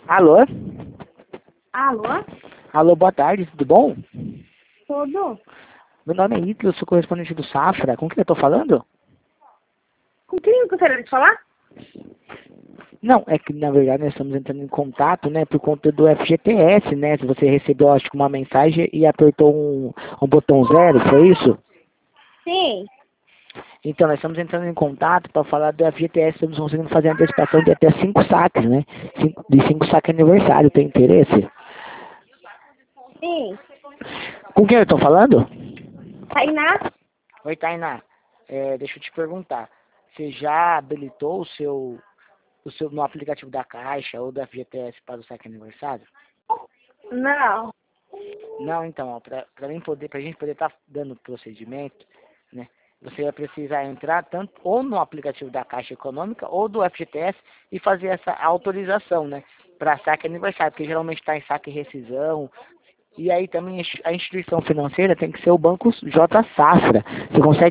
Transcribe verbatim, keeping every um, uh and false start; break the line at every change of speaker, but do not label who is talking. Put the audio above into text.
Alô?
Alô?
Alô, boa tarde, tudo bom?
Tudo?
Meu nome é Ítalo, sou correspondente do Safra. Com quem eu tô falando?
Com quem eu gostaria de falar?
Não, é que na verdade nós estamos entrando em contato, né, por conta do F G T S, né? Se você recebeu, acho que uma mensagem e apertou um, um botão zero, foi isso?
Sim.
Então, nós estamos entrando em contato para falar do F G T S, estamos conseguindo fazer uma antecipação de até cinco saques, né? Cinco, de cinco saques aniversário, tem interesse?
Sim.
Com quem eu tô falando?
Tainá?
Oi, Tainá. É, deixa eu te perguntar. Você já habilitou o seu, o seu no aplicativo da Caixa ou do F G T S para o saque aniversário?
Não.
Não, então, para mim poder, pra gente poder estar dando procedimento, né? Você vai precisar entrar tanto ou no aplicativo da Caixa Econômica ou do F G T S e fazer essa autorização, né? Para saque aniversário, porque geralmente está em saque e rescisão. E aí também a instituição financeira tem que ser o Banco J Safra. Você consegue